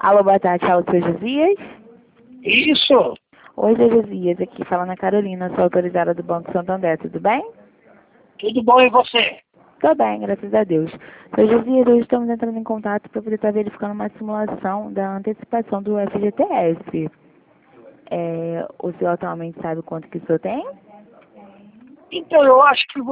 Alô, boa tarde, fala o seu Josias? Isso. Oi, seu Josias, aqui falando a Carolina, sou autorizada do Banco Santander, tudo bem? Tudo bom e você? Tô bem, graças a Deus. Seu Josias, hoje estamos entrando em contato para poder estar verificando uma simulação da antecipação do FGTS. O senhor atualmente sabe quanto que o senhor tem? Então, eu acho que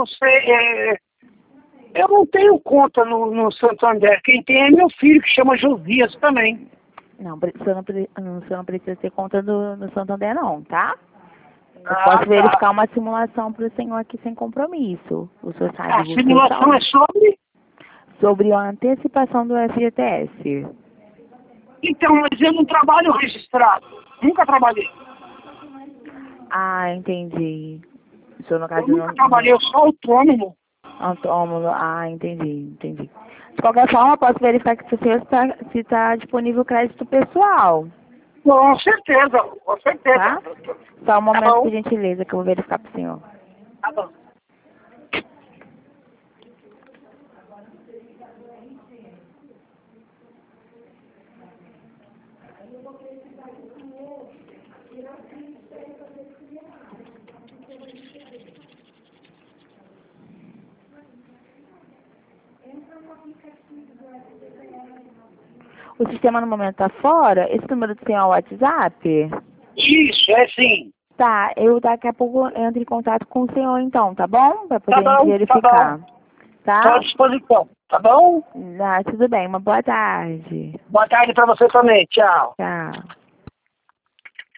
eu não tenho conta no Santander. Quem tem é meu filho, que chama Josias também. Não, o senhor não precisa ter conta no Santander não, tá? Eu Ah, posso tá. verificar uma simulação para o senhor aqui sem compromisso. O senhor sabe A o seu simulação é saldo? sobre... Sobre a antecipação do FGTS. Então, mas eu não trabalho registrado. Nunca trabalhei. Ah, entendi. O senhor, no Eu caso, nunca trabalhei, eu sou autônomo. autônomo. Ah, entendi. De qualquer forma, posso verificar que se está disponível crédito pessoal, Com certeza, com certeza. tá? Só um Tá momento, bom? por gentileza, que eu vou verificar para o senhor. Tá bom. O sistema no momento está fora. Esse número do senhor é o WhatsApp? Isso, é sim. Tá, eu daqui a pouco entro em contato com o senhor então, tá bom? Para Tá poder a gente bom, tá bom. verificar. Estou à Tá? disposição. Tá bom? Ah, tudo bem. Uma boa tarde. Boa tarde para você também. Tchau. Tchau.